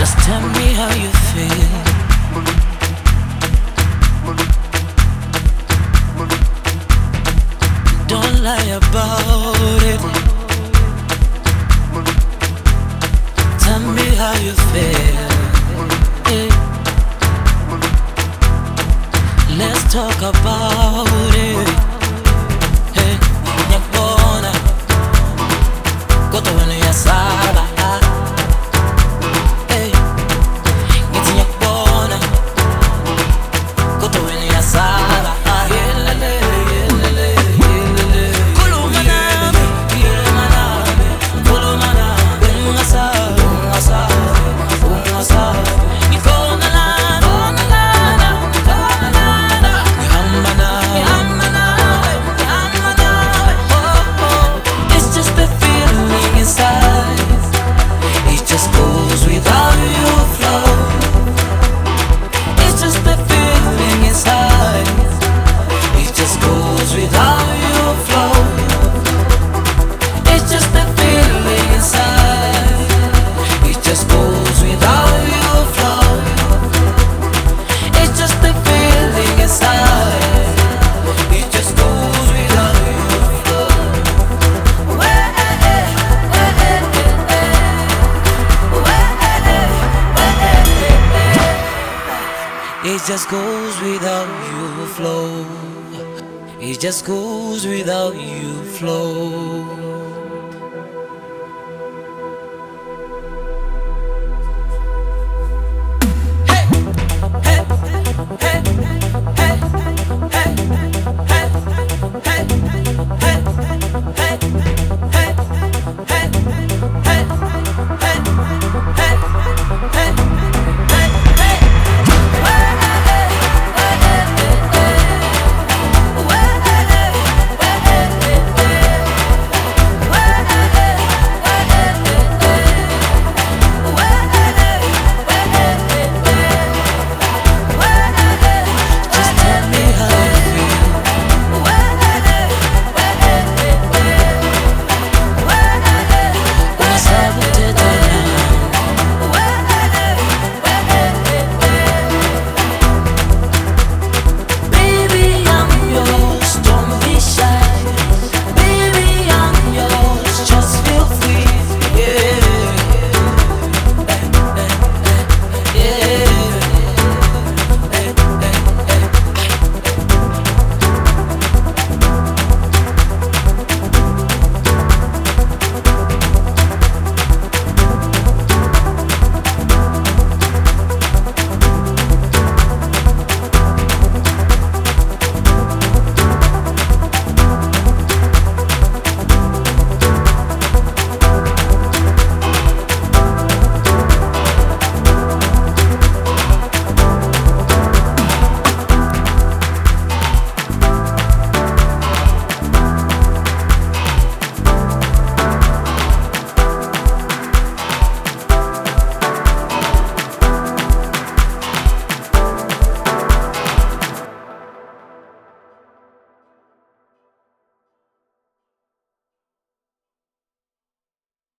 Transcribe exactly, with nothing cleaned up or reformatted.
Just tell me how you feel. Don't lie about it. Tell me how you feel. Yeah. Let's talk about it. Hey, nyakona koto wenu ya saba. Hey, ngiti nyakona koto wenu ya saba. Yelele, yelele, yelele. Kulumaname, kulumaname, kulumaname. Ungasa, ungasa, ungasa. Ikona la, ikona la, ikona la. Yamana, yamana, yamana. Oh, oh. It's just the feeling inside. It just goes without you flow. It's just the feeling inside. It just goes without you flow. It's just the feeling inside. It just goes without you flow. It's just the feeling inside. It just goes without you flow. It just goes without you flow. It just goes without you flow.